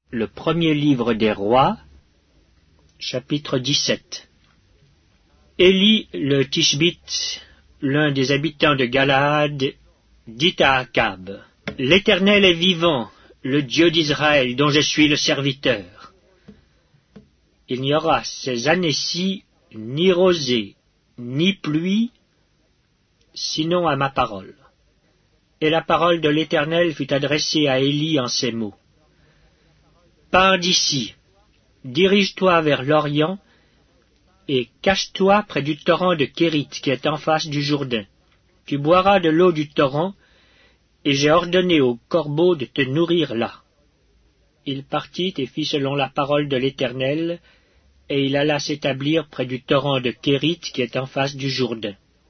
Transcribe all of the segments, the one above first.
Le premier livre des rois, chapitre 17. Élie le Tishbite, l'un des habitants de Galaad, dit à Akab: « L'Éternel est vivant, le Dieu d'Israël, dont je suis le serviteur. Il n'y aura ces années-ci ni rosée, ni pluie, sinon à ma parole. » Et la parole de l'Éternel fut adressée à Élie en ces mots: « Pars d'ici, dirige-toi vers l'Orient, et cache-toi près du torrent de Kérit qui est en face du Jourdain. Tu boiras de l'eau du torrent, et j'ai ordonné aux corbeaux de te nourrir là. » Il partit et fit selon la parole de l'Éternel, et il alla s'établir près du torrent de Kérit qui est en face du Jourdain.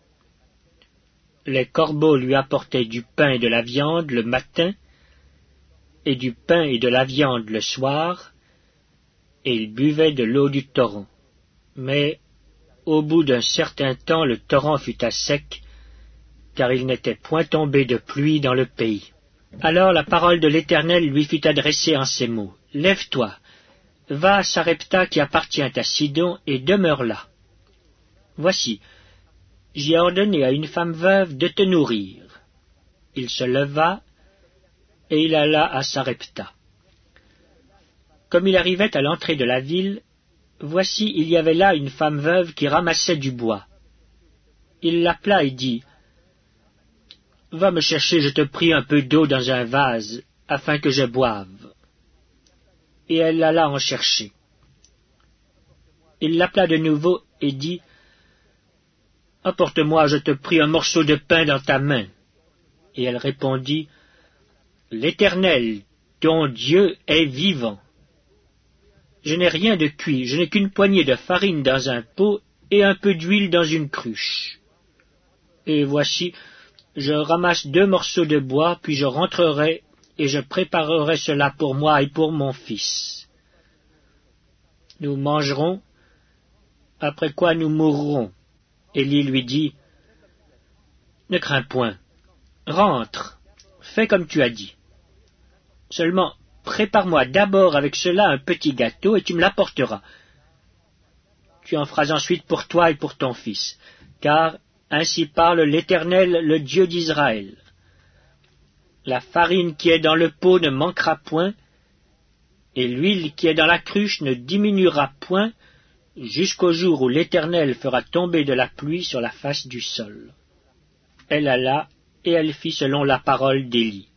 Les corbeaux lui apportaient du pain et de la viande le matin, et du pain et de la viande le soir, et il buvait de l'eau du torrent. Mais au bout d'un certain temps, le torrent fut à sec, car il n'était point tombé de pluie dans le pays. Alors la parole de l'Éternel lui fut adressée en ces mots: « Lève-toi, va à Sarepta qui appartient à Sidon, et demeure là. Voici, j'ai ordonné à une femme veuve de te nourrir. » Il se leva, et il alla à Sarepta. Comme il arrivait à l'entrée de la ville, voici, il y avait là une femme veuve qui ramassait du bois. Il l'appela et dit: « Va me chercher, je te prie, un peu d'eau dans un vase, afin que je boive. » Et elle alla en chercher. Il l'appela de nouveau et dit: « Apporte-moi, je te prie, un morceau de pain dans ta main. » Et elle répondit: « L'Éternel, ton Dieu, est vivant. Je n'ai rien de cuit, je n'ai qu'une poignée de farine dans un pot et un peu d'huile dans une cruche. Et voici, je ramasse 2 morceaux de bois, puis je rentrerai et je préparerai cela pour moi et pour mon fils. Nous mangerons, après quoi nous mourrons. » Élie lui dit: « Ne crains point, rentre, fais comme tu as dit. Seulement, prépare-moi d'abord avec cela un petit gâteau, et tu me l'apporteras. Tu en feras ensuite pour toi et pour ton fils, car ainsi parle l'Éternel, le Dieu d'Israël. La farine qui est dans le pot ne manquera point, et l'huile qui est dans la cruche ne diminuera point, jusqu'au jour où l'Éternel fera tomber de la pluie sur la face du sol. » Elle alla, et elle fit selon la parole d'Élie.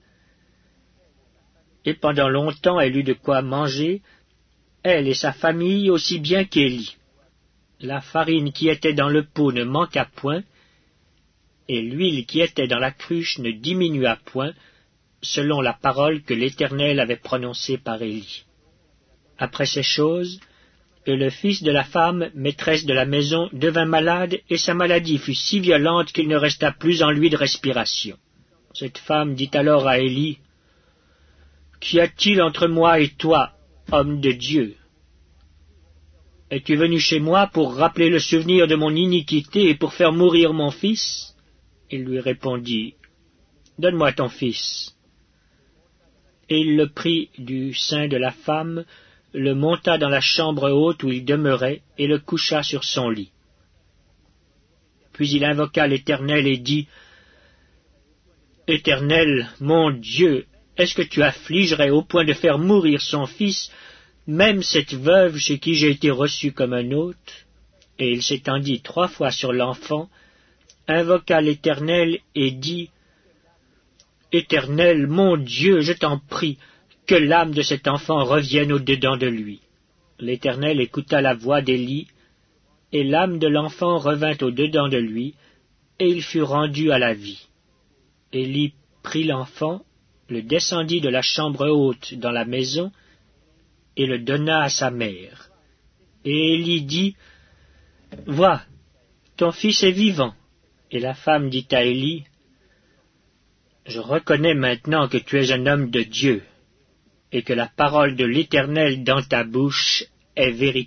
Et pendant longtemps elle eut de quoi manger, elle et sa famille aussi bien qu'Élie. La farine qui était dans le pot ne manqua point, et l'huile qui était dans la cruche ne diminua point, selon la parole que l'Éternel avait prononcée par Élie. Après ces choses, le fils de la femme, maîtresse de la maison, devint malade, et sa maladie fut si violente qu'il ne resta plus en lui de respiration. Cette femme dit alors à Élie: « Qu'y a-t-il entre moi et toi, homme de Dieu? Es-tu venu chez moi pour rappeler le souvenir de mon iniquité et pour faire mourir mon fils? » Il lui répondit: « Donne-moi ton fils. » Et il le prit du sein de la femme, le monta dans la chambre haute où il demeurait, et le coucha sur son lit. Puis il invoqua l'Éternel et dit: « Éternel, mon Dieu, est-ce que tu affligerais au point de faire mourir son fils, même cette veuve chez qui j'ai été reçu comme un hôte? » Et il s'étendit 3 fois sur l'enfant, invoqua l'Éternel et dit: « Éternel, mon Dieu, je t'en prie, que l'âme de cet enfant revienne au-dedans de lui. » L'Éternel écouta la voix d'Élie, et l'âme de l'enfant revint au-dedans de lui, et il fut rendu à la vie. Élie prit l'enfant, le descendit de la chambre haute dans la maison, et le donna à sa mère. Et Élie dit: « Vois, ton fils est vivant. » Et la femme dit à Élie: « Je reconnais maintenant que tu es un homme de Dieu, et que la parole de l'Éternel dans ta bouche est vérité. »